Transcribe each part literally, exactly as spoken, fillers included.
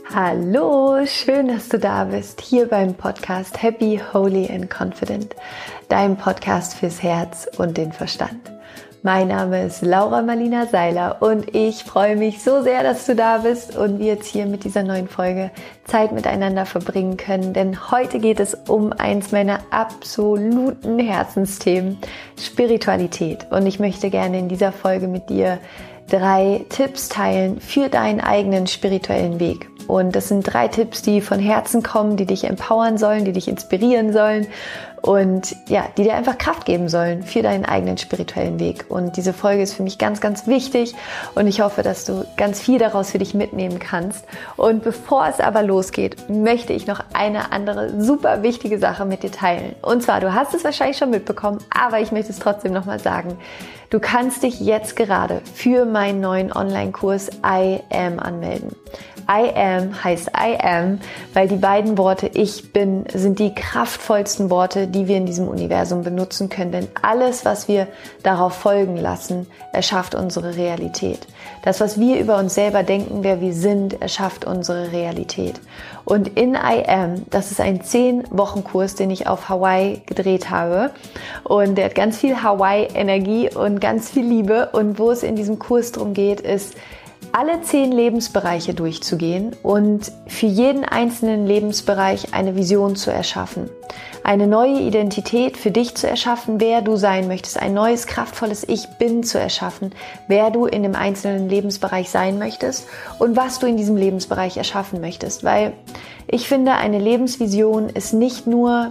Hallo, schön, dass du da bist, hier beim Podcast Happy, Holy and Confident, dein Podcast fürs Herz und den Verstand. Mein Name ist Laura Marlina Seiler und ich freue mich so sehr, dass du da bist und wir jetzt hier mit dieser neuen Folge Zeit miteinander verbringen können, denn heute geht es um eins meiner absoluten Herzensthemen, Spiritualität. Und ich möchte gerne in dieser Folge mit dir drei Tipps teilen für deinen eigenen spirituellen Weg. Und das sind drei Tipps, die von Herzen kommen, die dich empowern sollen, die dich inspirieren sollen und ja, die dir einfach Kraft geben sollen für deinen eigenen spirituellen Weg. Und diese Folge ist für mich ganz, ganz wichtig und ich hoffe, dass du ganz viel daraus für dich mitnehmen kannst. Und bevor es aber losgeht, möchte ich noch eine andere super wichtige Sache mit dir teilen. Und zwar, du hast es wahrscheinlich schon mitbekommen, aber ich möchte es trotzdem nochmal sagen. Du kannst dich jetzt gerade für meinen neuen Online-Kurs I Am anmelden. I Am heißt I Am, weil die beiden Worte Ich Bin sind die kraftvollsten Worte, die wir in diesem Universum benutzen können. Denn alles, was wir darauf folgen lassen, erschafft unsere Realität. Das, was wir über uns selber denken, wer wir sind, erschafft unsere Realität. Und in I Am, das ist ein zehn Wochen Kurs, den ich auf Hawaii gedreht habe. Und der hat ganz viel Hawaii-Energie und ganz viel Liebe. Und wo es in diesem Kurs darum geht, ist, alle zehn Lebensbereiche durchzugehen und für jeden einzelnen Lebensbereich eine Vision zu erschaffen. Eine neue Identität für dich zu erschaffen, wer du sein möchtest. Ein neues, kraftvolles Ich Bin zu erschaffen, wer du in dem einzelnen Lebensbereich sein möchtest und was du in diesem Lebensbereich erschaffen möchtest. Weil ich finde, eine Lebensvision ist nicht nur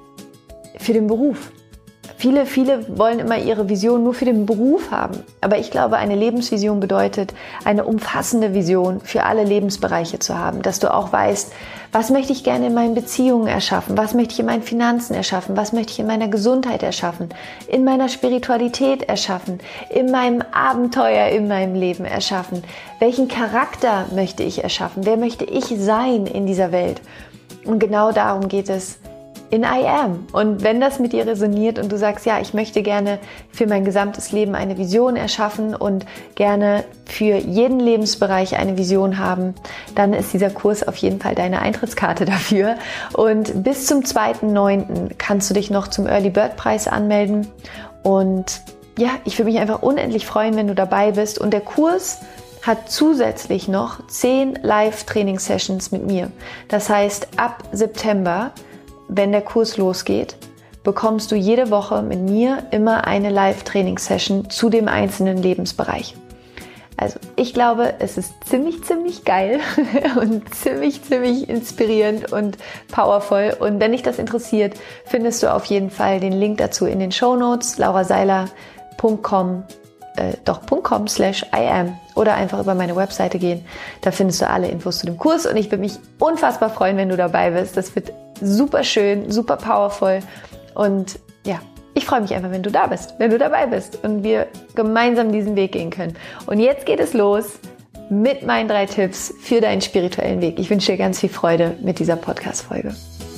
für den Beruf. Viele, viele wollen immer ihre Vision nur für den Beruf haben. Aber ich glaube, eine Lebensvision bedeutet, eine umfassende Vision für alle Lebensbereiche zu haben. Dass du auch weißt, was möchte ich gerne in meinen Beziehungen erschaffen? Was möchte ich in meinen Finanzen erschaffen? Was möchte ich in meiner Gesundheit erschaffen? In meiner Spiritualität erschaffen? In meinem Abenteuer in meinem Leben erschaffen? Welchen Charakter möchte ich erschaffen? Wer möchte ich sein in dieser Welt? Und genau darum geht es in I Am. Und wenn das mit dir resoniert und du sagst, ja, ich möchte gerne für mein gesamtes Leben eine Vision erschaffen und gerne für jeden Lebensbereich eine Vision haben, dann ist dieser Kurs auf jeden Fall deine Eintrittskarte dafür. Und bis zum zweiten neunten kannst du dich noch zum Early Bird Preis anmelden. Und ja, ich würde mich einfach unendlich freuen, wenn du dabei bist. Und der Kurs hat zusätzlich noch zehn Live-Training-Sessions mit mir. Das heißt, ab September, wenn der Kurs losgeht, bekommst du jede Woche mit mir immer eine Live-Training-Session zu dem einzelnen Lebensbereich. Also ich glaube, es ist ziemlich, ziemlich geil und ziemlich, ziemlich inspirierend und powerful. Und wenn dich das interessiert, findest du auf jeden Fall den Link dazu in den Shownotes, lauraseiler punkt com, äh, doch .com slash I am oder einfach über meine Webseite gehen. Da findest du alle Infos zu dem Kurs und ich würde mich unfassbar freuen, wenn du dabei bist. Das wird super schön, super powerful und ja, ich freue mich einfach, wenn du da bist, wenn du dabei bist und wir gemeinsam diesen Weg gehen können. Und jetzt geht es los mit meinen drei Tipps für deinen spirituellen Weg. Ich wünsche dir ganz viel Freude mit dieser Podcast-Folge.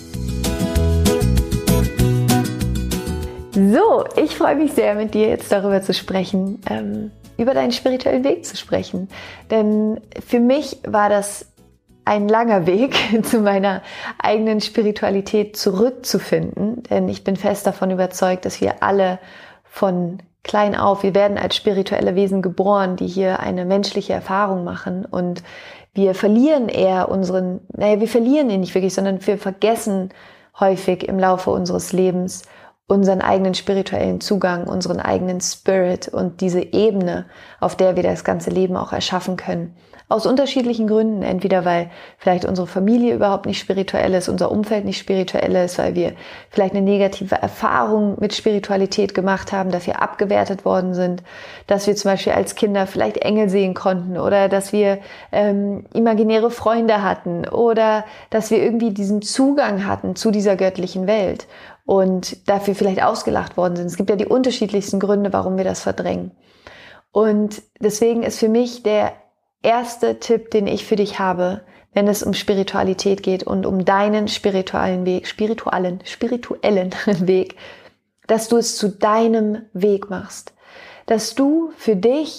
So, ich freue mich sehr, mit dir jetzt darüber zu sprechen, ähm, über deinen spirituellen Weg zu sprechen. Denn für mich war das ein langer Weg zu meiner eigenen Spiritualität zurückzufinden, denn ich bin fest davon überzeugt, dass wir alle von klein auf, wir werden als spirituelle Wesen geboren, die hier eine menschliche Erfahrung machen und wir verlieren eher unseren, naja, wir verlieren ihn nicht wirklich, sondern wir vergessen häufig im Laufe unseres Lebens unseren eigenen spirituellen Zugang, unseren eigenen Spirit und diese Ebene, auf der wir das ganze Leben auch erschaffen können. Aus unterschiedlichen Gründen, entweder weil vielleicht unsere Familie überhaupt nicht spirituell ist, unser Umfeld nicht spirituell ist, weil wir vielleicht eine negative Erfahrung mit Spiritualität gemacht haben, dass wir abgewertet worden sind, dass wir zum Beispiel als Kinder vielleicht Engel sehen konnten oder dass wir ähm, imaginäre Freunde hatten oder dass wir irgendwie diesen Zugang hatten zu dieser göttlichen Welt und dafür vielleicht ausgelacht worden sind. Es gibt ja die unterschiedlichsten Gründe, warum wir das verdrängen. Und deswegen ist für mich der erste Tipp, den ich für dich habe, wenn es um Spiritualität geht und um deinen spirituellen Weg, spirituellen, spirituellen Weg, dass du es zu deinem Weg machst. Dass du für dich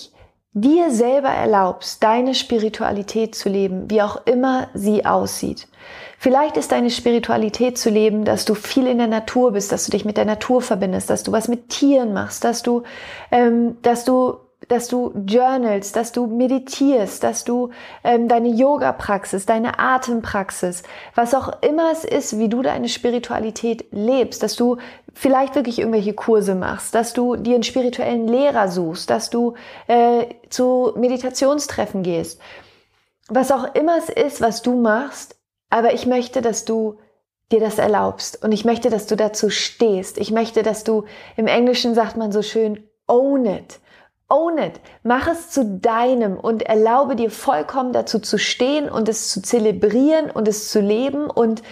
dir selber erlaubst, deine Spiritualität zu leben, wie auch immer sie aussieht. Vielleicht ist deine Spiritualität zu leben, dass du viel in der Natur bist, dass du dich mit der Natur verbindest, dass du was mit Tieren machst, dass du, ähm, dass du, dass du journalst, dass du meditierst, dass du ähm, deine Yoga-Praxis, deine Atempraxis, was auch immer es ist, wie du deine Spiritualität lebst, dass du vielleicht wirklich irgendwelche Kurse machst, dass du dir einen spirituellen Lehrer suchst, dass du äh, zu Meditationstreffen gehst, was auch immer es ist, was du machst. Aber ich möchte, dass du dir das erlaubst und ich möchte, dass du dazu stehst. Ich möchte, dass du, im Englischen sagt man so schön, own it. Own it. Mach es zu deinem und erlaube dir vollkommen dazu zu stehen und es zu zelebrieren und es zu leben und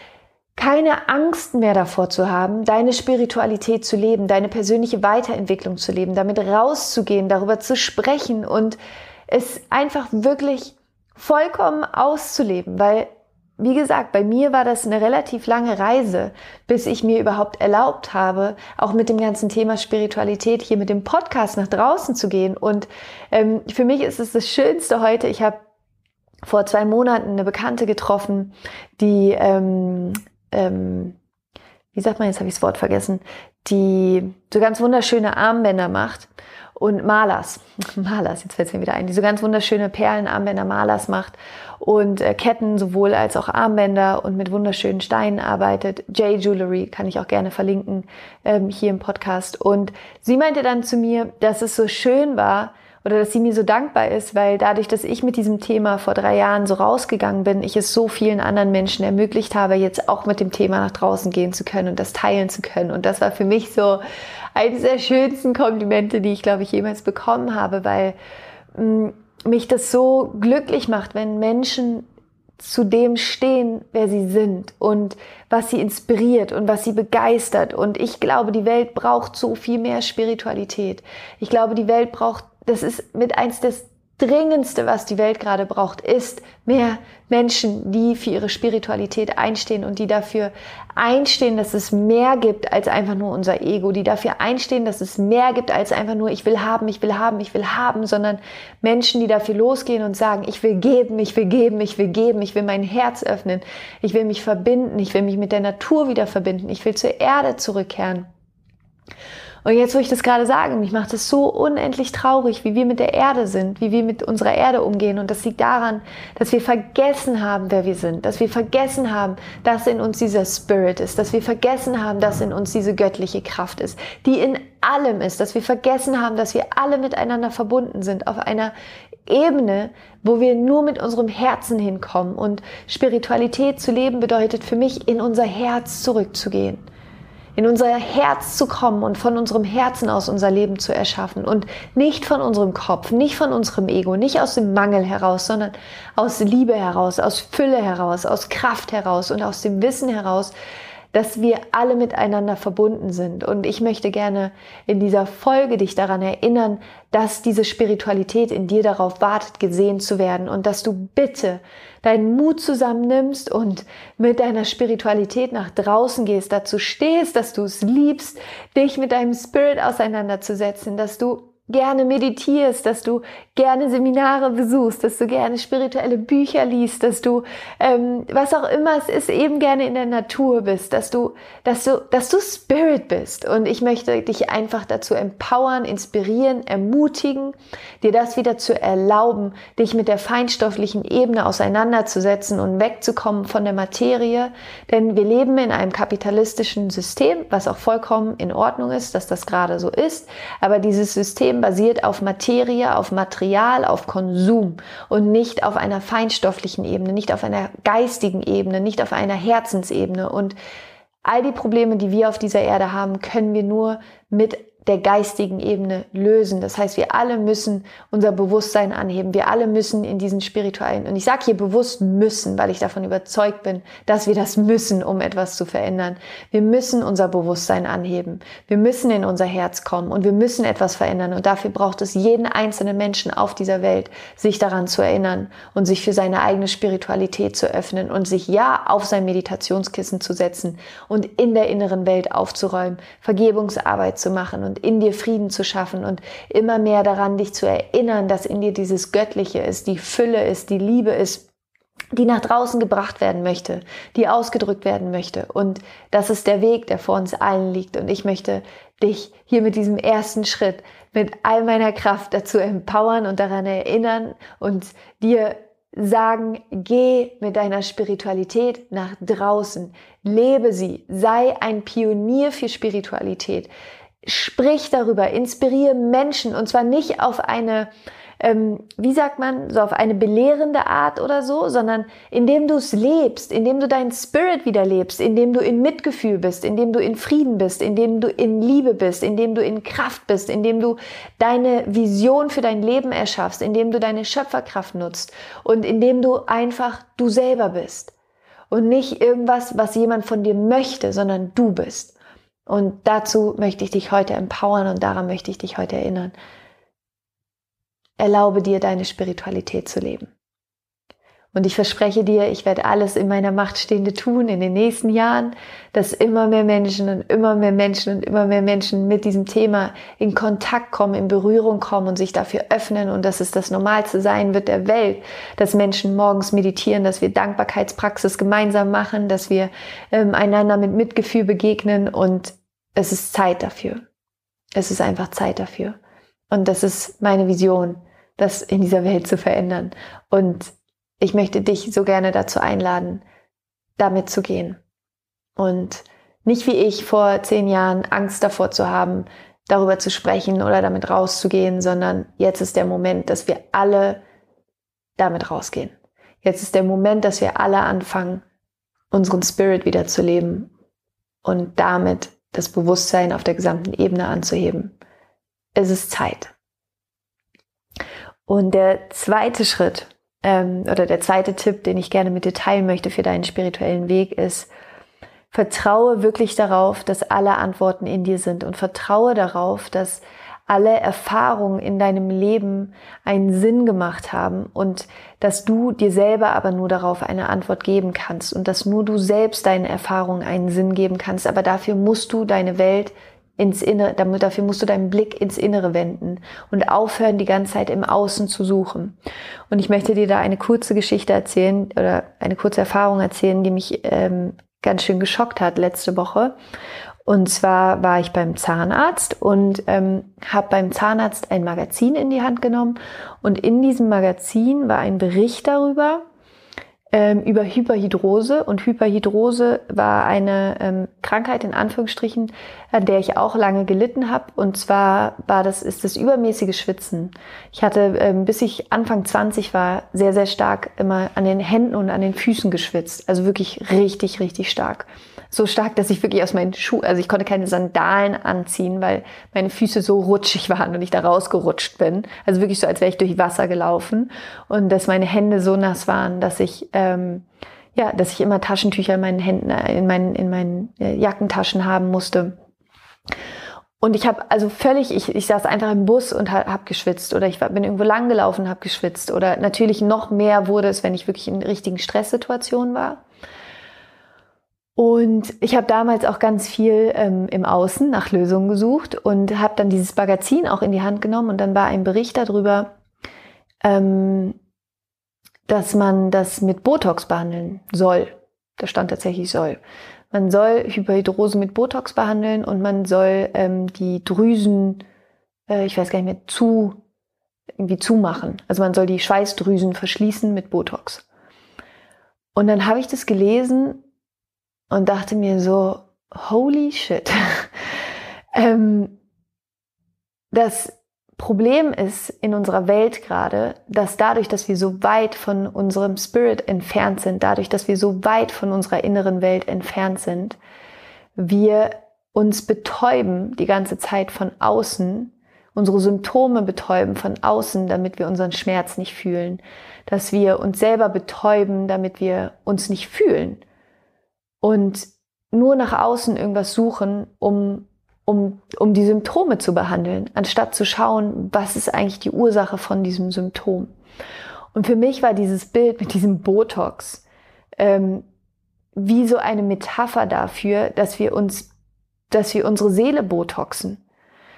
keine Angst mehr davor zu haben, deine Spiritualität zu leben, deine persönliche Weiterentwicklung zu leben, damit rauszugehen, darüber zu sprechen und es einfach wirklich vollkommen auszuleben, weil wie gesagt, bei mir war das eine relativ lange Reise, bis ich mir überhaupt erlaubt habe, auch mit dem ganzen Thema Spiritualität hier mit dem Podcast nach draußen zu gehen. Und ähm, für mich ist es das Schönste heute. Ich habe vor zwei Monaten eine Bekannte getroffen, die, ähm, ähm, wie sagt man, jetzt habe ich das Wort vergessen, die so ganz wunderschöne Armbänder macht. Und Malers, Malers, jetzt fällt es mir wieder ein, die so ganz wunderschöne Perlenarmbänder Malers macht und äh, Ketten sowohl als auch Armbänder und mit wunderschönen Steinen arbeitet. J Jewelry kann ich auch gerne verlinken ähm, hier im Podcast. Und sie meinte dann zu mir, dass es so schön war oder dass sie mir so dankbar ist, weil dadurch, dass ich mit diesem Thema vor drei Jahren so rausgegangen bin, ich es so vielen anderen Menschen ermöglicht habe, jetzt auch mit dem Thema nach draußen gehen zu können und das teilen zu können. Und das war für mich so eines der schönsten Komplimente, die ich, glaube ich, jemals bekommen habe, weil mh, mich das so glücklich macht, wenn Menschen zu dem stehen, wer sie sind und was sie inspiriert und was sie begeistert. Und ich glaube, die Welt braucht so viel mehr Spiritualität. Ich glaube, die Welt braucht, das ist mit eins des Dringendste, was die Welt gerade braucht, ist mehr Menschen, die für ihre Spiritualität einstehen und die dafür einstehen, dass es mehr gibt als einfach nur unser Ego, die dafür einstehen, dass es mehr gibt als einfach nur ich will haben, ich will haben, ich will haben, sondern Menschen, die dafür losgehen und sagen, ich will geben, ich will geben, ich will geben, ich will mein Herz öffnen, ich will mich verbinden, ich will mich mit der Natur wieder verbinden, ich will zur Erde zurückkehren. Und jetzt, wo ich das gerade sage, mich macht es so unendlich traurig, wie wir mit der Erde sind, wie wir mit unserer Erde umgehen. Und das liegt daran, dass wir vergessen haben, wer wir sind, dass wir vergessen haben, dass in uns dieser Spirit ist, dass wir vergessen haben, dass in uns diese göttliche Kraft ist, die in allem ist, dass wir vergessen haben, dass wir alle miteinander verbunden sind auf einer Ebene, wo wir nur mit unserem Herzen hinkommen. Und Spiritualität zu leben bedeutet für mich, in unser Herz zurückzugehen. In unser Herz zu kommen und von unserem Herzen aus unser Leben zu erschaffen und nicht von unserem Kopf, nicht von unserem Ego, nicht aus dem Mangel heraus, sondern aus Liebe heraus, aus Fülle heraus, aus Kraft heraus und aus dem Wissen heraus, dass wir alle miteinander verbunden sind. Und ich möchte gerne in dieser Folge dich daran erinnern, dass diese Spiritualität in dir darauf wartet, gesehen zu werden und dass du bitte deinen Mut zusammennimmst und mit deiner Spiritualität nach draußen gehst, dazu stehst, dass du es liebst, dich mit deinem Spirit auseinanderzusetzen, dass du gerne meditierst, dass du gerne Seminare besuchst, dass du gerne spirituelle Bücher liest, dass du, ähm, was auch immer es ist, eben gerne in der Natur bist, dass du, dass du, dass du Spirit bist. Und ich möchte dich einfach dazu empowern, inspirieren, ermutigen, dir das wieder zu erlauben, dich mit der feinstofflichen Ebene auseinanderzusetzen und wegzukommen von der Materie. Denn wir leben in einem kapitalistischen System, was auch vollkommen in Ordnung ist, dass das gerade so ist. Aber dieses System basiert auf Materie, auf Material, auf Konsum und nicht auf einer feinstofflichen Ebene, nicht auf einer geistigen Ebene, nicht auf einer Herzensebene. Und all die Probleme, die wir auf dieser Erde haben, können wir nur mit der geistigen Ebene lösen. Das heißt, wir alle müssen unser Bewusstsein anheben. Wir alle müssen in diesen spirituellen, und ich sage hier bewusst müssen, weil ich davon überzeugt bin, dass wir das müssen, um etwas zu verändern. Wir müssen unser Bewusstsein anheben. Wir müssen in unser Herz kommen und wir müssen etwas verändern. Und dafür braucht es jeden einzelnen Menschen auf dieser Welt, sich daran zu erinnern und sich für seine eigene Spiritualität zu öffnen und sich ja auf sein Meditationskissen zu setzen und in der inneren Welt aufzuräumen, Vergebungsarbeit zu machen und und in dir Frieden zu schaffen und immer mehr daran, dich zu erinnern, dass in dir dieses Göttliche ist, die Fülle ist, die Liebe ist, die nach draußen gebracht werden möchte, die ausgedrückt werden möchte. Und das ist der Weg, der vor uns allen liegt. Und ich möchte dich hier mit diesem ersten Schritt, mit all meiner Kraft dazu empowern und daran erinnern und dir sagen, geh mit deiner Spiritualität nach draußen, lebe sie, sei ein Pionier für Spiritualität, sprich darüber, inspiriere Menschen und zwar nicht auf eine, ähm, wie sagt man, so auf eine belehrende Art oder so, sondern indem du es lebst, indem du deinen Spirit wieder lebst, indem du in Mitgefühl bist, indem du in Frieden bist, indem du in Liebe bist, indem du in Kraft bist, indem du deine Vision für dein Leben erschaffst, indem du deine Schöpferkraft nutzt und indem du einfach du selber bist und nicht irgendwas, was jemand von dir möchte, sondern du bist. Und dazu möchte ich dich heute empowern und daran möchte ich dich heute erinnern. Erlaube dir, deine Spiritualität zu leben. Und ich verspreche dir, ich werde alles in meiner Macht Stehende tun in den nächsten Jahren, dass immer mehr Menschen und immer mehr Menschen und immer mehr Menschen mit diesem Thema in Kontakt kommen, in Berührung kommen und sich dafür öffnen und dass es das Normalste sein wird der Welt, dass Menschen morgens meditieren, dass wir Dankbarkeitspraxis gemeinsam machen, dass wir ähm, einander mit Mitgefühl begegnen und es ist Zeit dafür. Es ist einfach Zeit dafür. Und das ist meine Vision, das in dieser Welt zu verändern. Und ich möchte dich so gerne dazu einladen, damit zu gehen. Und nicht wie ich vor zehn Jahren Angst davor zu haben, darüber zu sprechen oder damit rauszugehen, sondern jetzt ist der Moment, dass wir alle damit rausgehen. Jetzt ist der Moment, dass wir alle anfangen, unseren Spirit wieder zu leben und damit das Bewusstsein auf der gesamten Ebene anzuheben. Es ist Zeit. Und der zweite Schritt ähm, oder der zweite Tipp, den ich gerne mit dir teilen möchte für deinen spirituellen Weg ist, vertraue wirklich darauf, dass alle Antworten in dir sind und vertraue darauf, dass alle Erfahrungen in deinem Leben einen Sinn gemacht haben und dass du dir selber aber nur darauf eine Antwort geben kannst und dass nur du selbst deinen Erfahrungen einen Sinn geben kannst, aber dafür musst du deine Welt ins Innere, damit, dafür musst du deinen Blick ins Innere wenden und aufhören, die ganze Zeit im Außen zu suchen. Und ich möchte dir da eine kurze Geschichte erzählen oder eine kurze Erfahrung erzählen, die mich ähm, ganz schön geschockt hat letzte Woche. Und zwar war ich beim Zahnarzt und ähm, habe beim Zahnarzt ein Magazin in die Hand genommen und in diesem Magazin war ein Bericht darüber, über Hyperhidrose und Hyperhidrose war eine ähm, Krankheit in Anführungsstrichen, an der ich auch lange gelitten habe und zwar war das ist das übermäßige Schwitzen. Ich hatte ähm, bis ich Anfang zwanzig war sehr sehr stark immer an den Händen und an den Füßen geschwitzt, also wirklich richtig richtig stark. So stark, dass ich wirklich aus meinen Schuhen, also ich konnte keine Sandalen anziehen, weil meine Füße so rutschig waren und ich da rausgerutscht bin. Also wirklich so, als wäre ich durch Wasser gelaufen und dass meine Hände so nass waren, dass ich ähm, ja, dass ich immer Taschentücher in meinen Händen, in meinen in meinen äh, Jackentaschen haben musste. Und ich habe also völlig, ich, ich saß einfach im Bus und habe hab geschwitzt oder ich war, bin irgendwo lang gelaufen, habe geschwitzt oder natürlich noch mehr wurde es, wenn ich wirklich in richtigen Stresssituationen war. Und ich habe damals auch ganz viel ähm, im Außen nach Lösungen gesucht und habe dann dieses Magazin auch in die Hand genommen und dann war ein Bericht darüber, ähm, dass man das mit Botox behandeln soll. Da stand tatsächlich soll. Man soll Hyperhidrose mit Botox behandeln und man soll ähm, die Drüsen, äh, ich weiß gar nicht mehr, zu irgendwie zumachen. Also man soll die Schweißdrüsen verschließen mit Botox. Und dann habe ich das gelesen und dachte mir so, holy shit. ähm, das Problem ist in unserer Welt gerade, dass dadurch, dass wir so weit von unserem Spirit entfernt sind, dadurch, dass wir so weit von unserer inneren Welt entfernt sind, wir uns betäuben die ganze Zeit von außen, unsere Symptome betäuben von außen, damit wir unseren Schmerz nicht fühlen, dass wir uns selber betäuben, damit wir uns nicht fühlen. Und nur nach außen irgendwas suchen, um, um, um die Symptome zu behandeln, anstatt zu schauen, was ist eigentlich die Ursache von diesem Symptom. Und für mich war dieses Bild mit diesem Botox ähm, wie so eine Metapher dafür, dass wir uns, dass wir unsere Seele botoxen.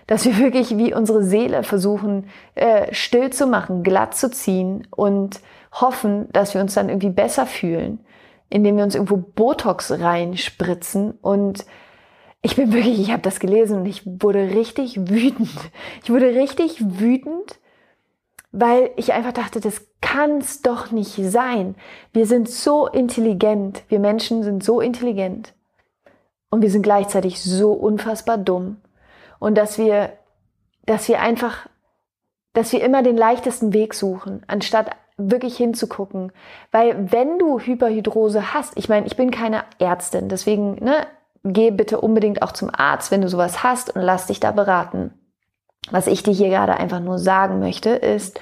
dass wir wirklich wie unsere Seele versuchen, äh, still zu machen, glatt zu ziehen und hoffen, dass wir uns dann irgendwie besser fühlen, indem wir uns irgendwo Botox reinspritzen. Und ich bin wirklich, ich habe das gelesen und ich wurde richtig wütend. Ich wurde richtig wütend, weil ich einfach dachte, das kann's doch nicht sein. Wir sind so intelligent, wir Menschen sind so intelligent und wir sind gleichzeitig so unfassbar dumm. Und dass wir, dass wir einfach, dass wir immer den leichtesten Weg suchen, anstatt wirklich hinzugucken. Weil wenn du Hyperhidrose hast, ich meine, ich bin keine Ärztin, deswegen, ne, geh bitte unbedingt auch zum Arzt, wenn du sowas hast und lass dich da beraten. Was ich dir hier gerade einfach nur sagen möchte, ist,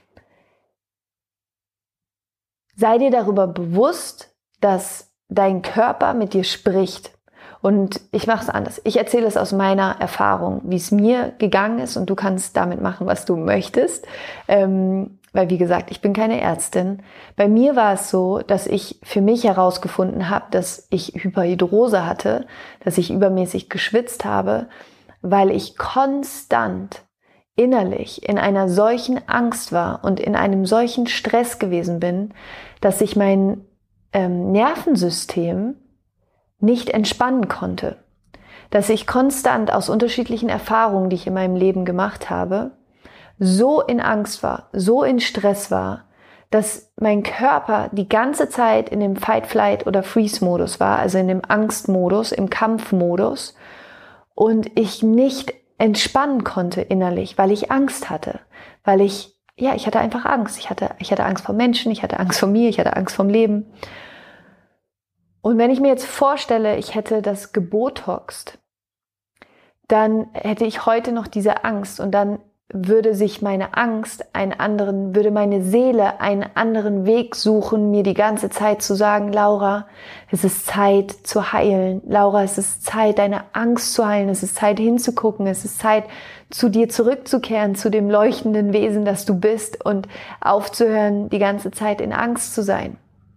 sei dir darüber bewusst, dass dein Körper mit dir spricht. Und ich mache es anders. Ich erzähle es aus meiner Erfahrung, wie es mir gegangen ist und du kannst damit machen, was du möchtest. Ähm, weil wie gesagt, ich bin keine Ärztin. Bei mir war es so, dass ich für mich herausgefunden habe, dass ich Hyperhidrose hatte, dass ich übermäßig geschwitzt habe, weil ich konstant innerlich in einer solchen Angst war und in einem solchen Stress gewesen bin, dass ich mein ähm, Nervensystem nicht entspannen konnte. Dass ich konstant aus unterschiedlichen Erfahrungen, die ich in meinem Leben gemacht habe, so in Angst war, so in Stress war, dass mein Körper die ganze Zeit in dem Fight, Flight oder Freeze-Modus war, also in dem Angstmodus, im Kampfmodus und ich nicht entspannen konnte innerlich, weil ich Angst hatte, weil ich, ja, ich hatte einfach Angst. Ich hatte, ich hatte Angst vor Menschen, ich hatte Angst vor mir, ich hatte Angst vom Leben. Und wenn ich mir jetzt vorstelle, ich hätte das gebotoxt, dann hätte ich heute noch diese Angst und dann würde sich meine Angst einen anderen, würde meine Seele einen anderen Weg suchen, mir die ganze Zeit zu sagen, Laura, es ist Zeit zu heilen. Laura, es ist Zeit, deine Angst zu heilen. Es ist Zeit hinzugucken. Es ist Zeit, zu dir zurückzukehren, zu dem leuchtenden Wesen, das du bist und aufzuhören, die ganze Zeit in Angst zu sein.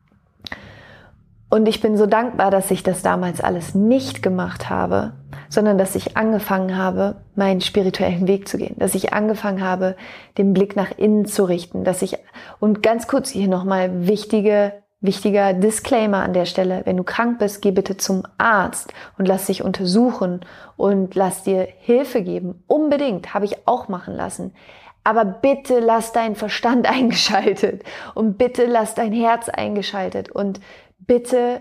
Und ich bin so dankbar, dass ich das damals alles nicht gemacht habe, sondern dass ich angefangen habe, meinen spirituellen Weg zu gehen, dass ich angefangen habe, den Blick nach innen zu richten, dass ich, und ganz kurz hier nochmal wichtige, wichtiger Disclaimer an der Stelle, wenn du krank bist, geh bitte zum Arzt und lass dich untersuchen und lass dir Hilfe geben. Unbedingt, habe ich auch machen lassen. Aber bitte lass deinen Verstand eingeschaltet und bitte lass dein Herz eingeschaltet und bitte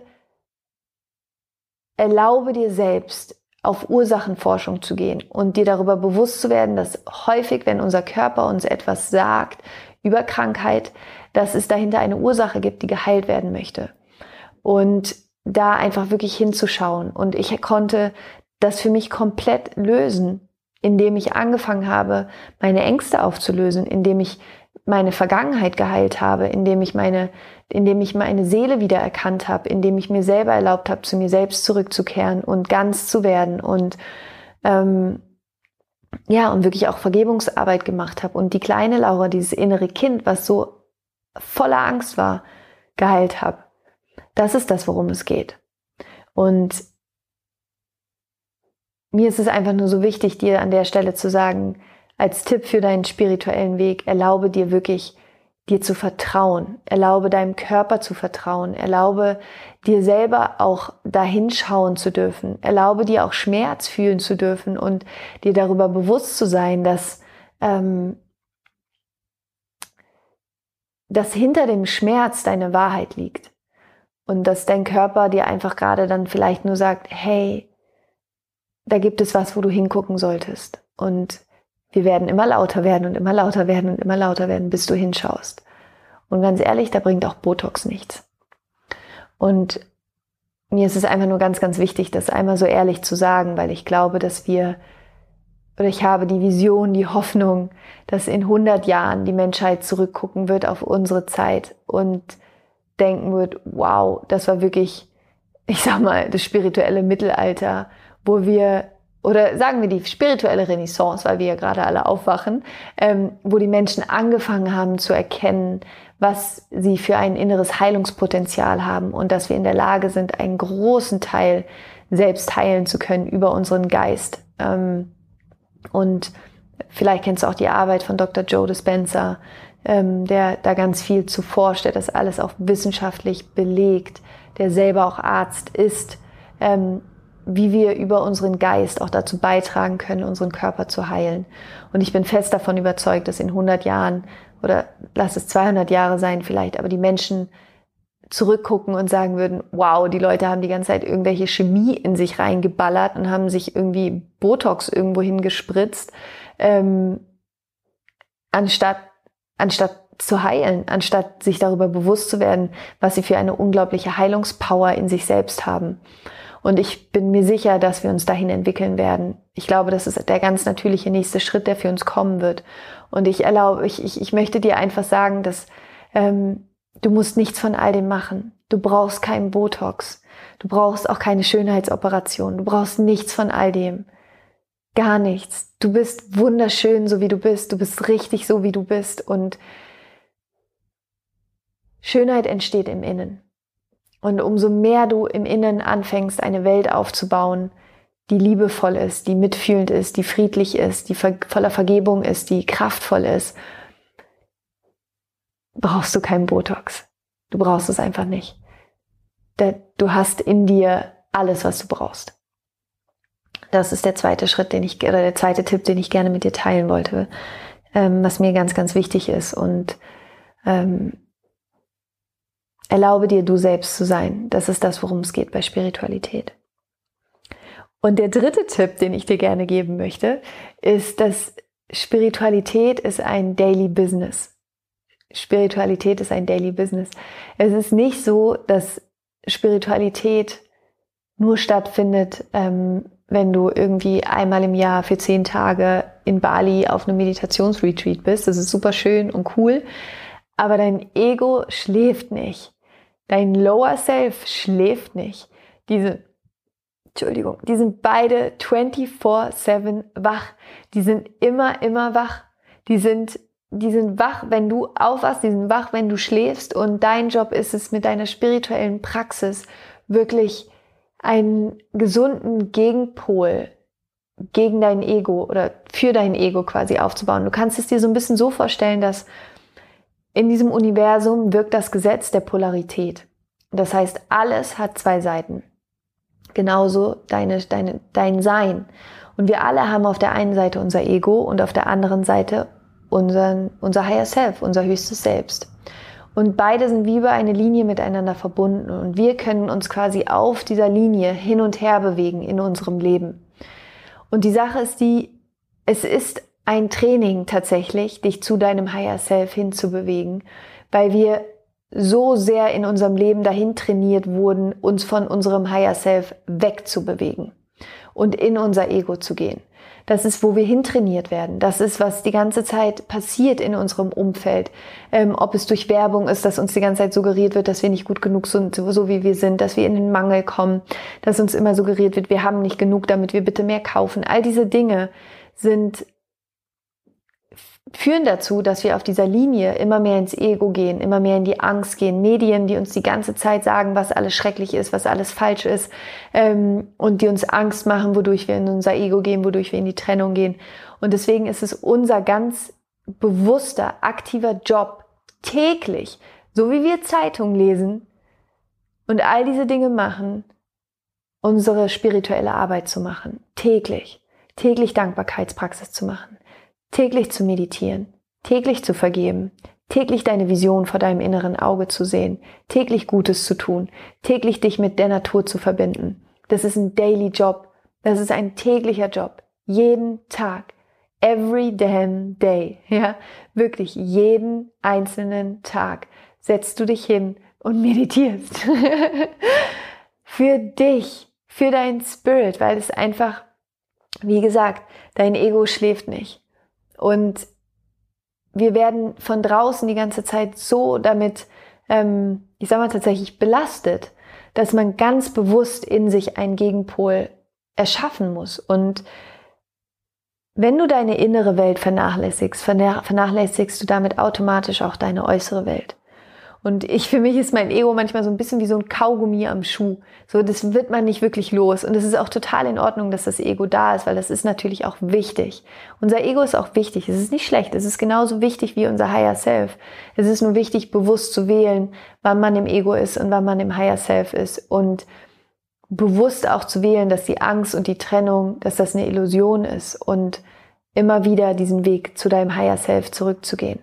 erlaube dir selbst, auf Ursachenforschung zu gehen und dir darüber bewusst zu werden, dass häufig, wenn unser Körper uns etwas sagt über Krankheit, dass es dahinter eine Ursache gibt, die geheilt werden möchte. Und da einfach wirklich hinzuschauen. Und ich konnte das für mich komplett lösen, indem ich angefangen habe, meine Ängste aufzulösen, indem ich meine Vergangenheit geheilt habe, indem ich meine, indem ich meine Seele wieder erkannt habe, indem ich mir selber erlaubt habe, zu mir selbst zurückzukehren und ganz zu werden und ähm, ja und wirklich auch Vergebungsarbeit gemacht habe und die kleine Laura, dieses innere Kind, was so voller Angst war, geheilt habe. Das ist das, worum es geht. Und mir ist es einfach nur so wichtig, dir an der Stelle zu sagen, als Tipp für deinen spirituellen Weg, erlaube dir wirklich, dir zu vertrauen. Erlaube deinem Körper zu vertrauen. Erlaube dir selber auch dahin schauen zu dürfen. Erlaube dir auch Schmerz fühlen zu dürfen und dir darüber bewusst zu sein, dass, ähm, dass hinter dem Schmerz deine Wahrheit liegt. Und dass dein Körper dir einfach gerade dann vielleicht nur sagt, hey, da gibt es was, wo du hingucken solltest. Und wir werden immer lauter werden und immer lauter werden und immer lauter werden, bis du hinschaust. Und ganz ehrlich, da bringt auch Botox nichts. Und mir ist es einfach nur ganz, ganz wichtig, das einmal so ehrlich zu sagen, weil ich glaube, dass wir, oder ich habe die Vision, die Hoffnung, dass in hundert Jahren die Menschheit zurückgucken wird auf unsere Zeit und denken wird, wow, das war wirklich, ich sag mal, das spirituelle Mittelalter, wo wir, oder sagen wir die spirituelle Renaissance, weil wir ja gerade alle aufwachen, ähm, wo die Menschen angefangen haben zu erkennen, was sie für ein inneres Heilungspotenzial haben und dass wir in der Lage sind, einen großen Teil selbst heilen zu können über unseren Geist. Ähm, Und vielleicht kennst du auch die Arbeit von Doktor Joe Dispenza, ähm, der da ganz viel zu forscht, der das alles auch wissenschaftlich belegt, der selber auch Arzt ist, ähm, wie wir über unseren Geist auch dazu beitragen können, unseren Körper zu heilen. Und ich bin fest davon überzeugt, dass in hundert Jahren oder lass es zweihundert Jahre sein vielleicht, aber die Menschen zurückgucken und sagen würden, wow, die Leute haben die ganze Zeit irgendwelche Chemie in sich reingeballert und haben sich irgendwie Botox irgendwo hingespritzt, ähm, anstatt, anstatt zu heilen, anstatt sich darüber bewusst zu werden, was sie für eine unglaubliche Heilungspower in sich selbst haben. Und ich bin mir sicher, dass wir uns dahin entwickeln werden. Ich glaube, das ist der ganz natürliche nächste Schritt, der für uns kommen wird. Und ich erlaube, ich, ich, ich möchte dir einfach sagen, dass ähm, du musst nichts von all dem machen. Du brauchst keinen Botox. Du brauchst auch keine Schönheitsoperation. Du brauchst nichts von all dem. Gar nichts. Du bist wunderschön, so wie du bist. Du bist richtig, so wie du bist. Und Schönheit entsteht im Innen. Und umso mehr du im Innen anfängst, eine Welt aufzubauen, die liebevoll ist, die mitfühlend ist, die friedlich ist, die voller Vergebung ist, die kraftvoll ist, brauchst du keinen Botox. Du brauchst es einfach nicht. Du hast in dir alles, was du brauchst. Das ist der zweite Schritt, den ich, oder der zweite Tipp, den ich gerne mit dir teilen wollte, was mir ganz, ganz wichtig ist. Und ähm, erlaube dir, du selbst zu sein. Das ist das, worum es geht bei Spiritualität. Und der dritte Tipp, den ich dir gerne geben möchte, ist, dass Spiritualität ist ein Daily Business. Spiritualität ist ein Daily Business. Es ist nicht so, dass Spiritualität nur stattfindet, ähm, wenn du irgendwie einmal im Jahr für zehn Tage in Bali auf einem Meditationsretreat bist. Das ist super schön und cool. Aber dein Ego schläft nicht. Dein Lower Self schläft nicht. Diese, Entschuldigung, die sind beide vierundzwanzig sieben wach. Die sind immer, immer wach. Die sind, die sind wach, wenn du aufwachst, die sind wach, wenn du schläfst. Und dein Job ist es, mit deiner spirituellen Praxis wirklich einen gesunden Gegenpol gegen dein Ego oder für dein Ego quasi aufzubauen. Du kannst es dir so ein bisschen so vorstellen, dass in diesem Universum wirkt das Gesetz der Polarität. Das heißt, alles hat zwei Seiten. Genauso deine, deine, dein Sein. Und wir alle haben auf der einen Seite unser Ego und auf der anderen Seite unseren, unser Higher Self, unser höchstes Selbst. Und beide sind wie über eine Linie miteinander verbunden. Und wir können uns quasi auf dieser Linie hin und her bewegen in unserem Leben. Und die Sache ist die, es ist ein Training tatsächlich, dich zu deinem Higher Self hinzubewegen, weil wir so sehr in unserem Leben dahin trainiert wurden, uns von unserem Higher Self wegzubewegen und in unser Ego zu gehen. Das ist, wo wir hintrainiert werden. Das ist, was die ganze Zeit passiert in unserem Umfeld. Ähm, ob es durch Werbung ist, dass uns die ganze Zeit suggeriert wird, dass wir nicht gut genug sind, so wie wir sind, dass wir in den Mangel kommen, dass uns immer suggeriert wird, wir haben nicht genug, damit wir bitte mehr kaufen. All diese Dinge sind führen dazu, dass wir auf dieser Linie immer mehr ins Ego gehen, immer mehr in die Angst gehen. Medien, die uns die ganze Zeit sagen, was alles schrecklich ist, was alles falsch ist, ähm, und die uns Angst machen, wodurch wir in unser Ego gehen, wodurch wir in die Trennung gehen. Und deswegen ist es unser ganz bewusster, aktiver Job, täglich, so wie wir Zeitung lesen und all diese Dinge machen, unsere spirituelle Arbeit zu machen. Täglich. Täglich Dankbarkeitspraxis zu machen. Täglich zu meditieren, täglich zu vergeben, täglich deine Vision vor deinem inneren Auge zu sehen, täglich Gutes zu tun, täglich dich mit der Natur zu verbinden. Das ist ein Daily Job. Das ist ein täglicher Job. Jeden Tag. Every damn day. Ja, wirklich jeden einzelnen Tag setzt du dich hin und meditierst. Für dich, für deinen Spirit, weil es einfach, wie gesagt, dein Ego schläft nicht. Und wir werden von draußen die ganze Zeit so damit, ähm, ich sag mal tatsächlich, belastet, dass man ganz bewusst in sich einen Gegenpol erschaffen muss. Und wenn du deine innere Welt vernachlässigst, vernachlässigst du damit automatisch auch deine äußere Welt. Und ich, für mich ist mein Ego manchmal so ein bisschen wie so ein Kaugummi am Schuh. So, das wird man nicht wirklich los. Und es ist auch total in Ordnung, dass das Ego da ist, weil das ist natürlich auch wichtig. Unser Ego ist auch wichtig. Es ist nicht schlecht. Es ist genauso wichtig wie unser Higher Self. Es ist nur wichtig, bewusst zu wählen, wann man im Ego ist und wann man im Higher Self ist. Und bewusst auch zu wählen, dass die Angst und die Trennung, dass das eine Illusion ist und immer wieder diesen Weg zu deinem Higher Self zurückzugehen.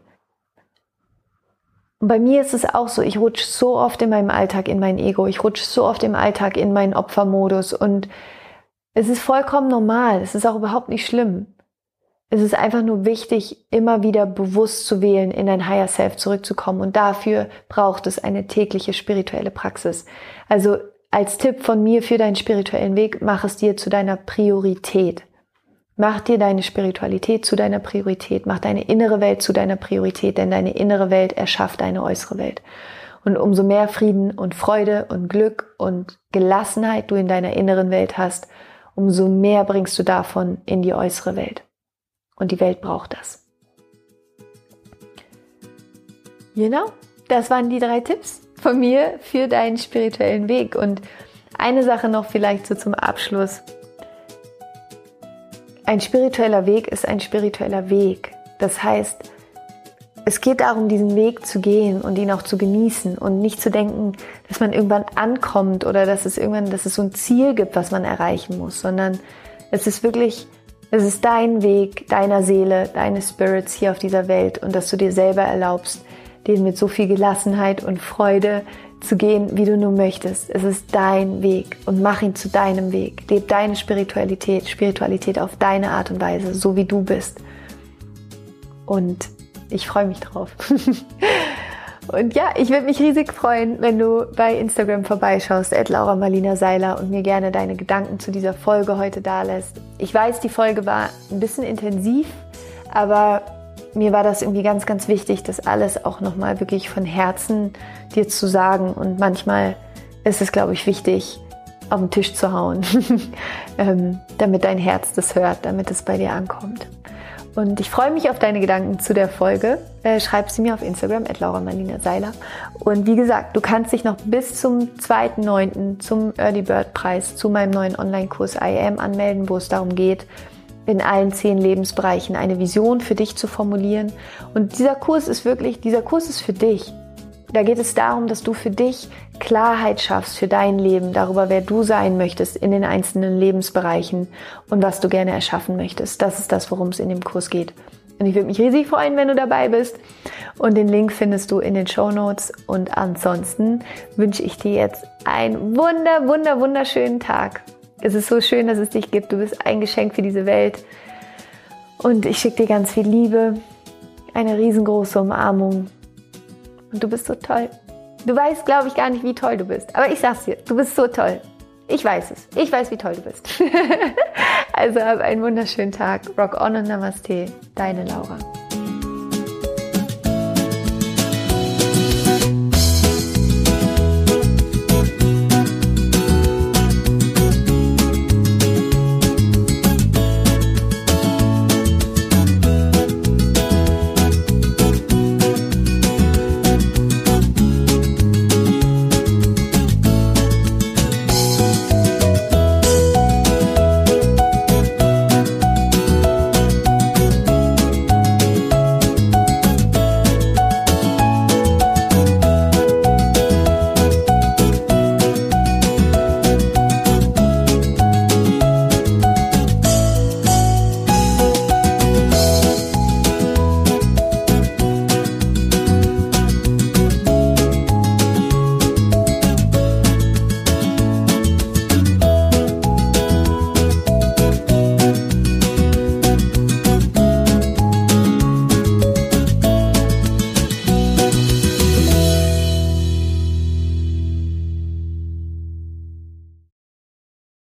Und bei mir ist es auch so, ich rutsche so oft in meinem Alltag in mein Ego, ich rutsche so oft im Alltag in meinen Opfermodus und es ist vollkommen normal, es ist auch überhaupt nicht schlimm. Es ist einfach nur wichtig, immer wieder bewusst zu wählen, in dein Higher Self zurückzukommen und dafür braucht es eine tägliche spirituelle Praxis. Also als Tipp von mir für deinen spirituellen Weg, mach es dir zu deiner Priorität. Mach dir deine Spiritualität zu deiner Priorität. Mach deine innere Welt zu deiner Priorität, denn deine innere Welt erschafft deine äußere Welt. Und umso mehr Frieden und Freude und Glück und Gelassenheit du in deiner inneren Welt hast, umso mehr bringst du davon in die äußere Welt. Und die Welt braucht das. Genau, das waren die drei Tipps von mir für deinen spirituellen Weg. Und eine Sache noch vielleicht so zum Abschluss. Ein spiritueller Weg ist ein spiritueller Weg. Das heißt, es geht darum, diesen Weg zu gehen und ihn auch zu genießen und nicht zu denken, dass man irgendwann ankommt oder dass es irgendwann, dass es so ein Ziel gibt, was man erreichen muss, sondern es ist wirklich, es ist dein Weg, deiner Seele, deines Spirits hier auf dieser Welt und dass du dir selber erlaubst, den mit so viel Gelassenheit und Freude zu gehen, wie du nur möchtest. Es ist dein Weg und mach ihn zu deinem Weg. Leb deine Spiritualität, Spiritualität auf deine Art und Weise, so wie du bist. Und ich freue mich drauf. Und ja, ich würde mich riesig freuen, wenn du bei Instagram vorbeischaust, at Laura Marlina Seiler, und mir gerne deine Gedanken zu dieser Folge heute dalässt. Ich weiß, die Folge war ein bisschen intensiv, aber mir war das irgendwie ganz, ganz wichtig, das alles auch nochmal wirklich von Herzen dir zu sagen. Und manchmal ist es, glaube ich, wichtig, auf den Tisch zu hauen, damit dein Herz das hört, damit es bei dir ankommt. Und ich freue mich auf deine Gedanken zu der Folge. Äh, schreib sie mir auf Instagram, at Laura Marlina Seiler. Und wie gesagt, du kannst dich noch bis zum zweiten neunten zum Early Bird Preis, zu meinem neuen Online-Kurs I Am anmelden, wo es darum geht, in allen zehn Lebensbereichen eine Vision für dich zu formulieren. Und dieser Kurs ist wirklich, dieser Kurs ist für dich. Da geht es darum, dass du für dich Klarheit schaffst für dein Leben, darüber, wer du sein möchtest in den einzelnen Lebensbereichen und was du gerne erschaffen möchtest. Das ist das, worum es in dem Kurs geht. Und ich würde mich riesig freuen, wenn du dabei bist. Und den Link findest du in den Shownotes. Und ansonsten wünsche ich dir jetzt einen wunder, wunder, wunderschönen Tag. Es ist so schön, dass es dich gibt. Du bist ein Geschenk für diese Welt. Und ich schicke dir ganz viel Liebe, eine riesengroße Umarmung. Und du bist so toll. Du weißt, glaube ich, gar nicht, wie toll du bist. Aber ich sag's dir, du bist so toll. Ich weiß es. Ich weiß, wie toll du bist. Also hab einen wunderschönen Tag. Rock on und Namaste. Deine Laura.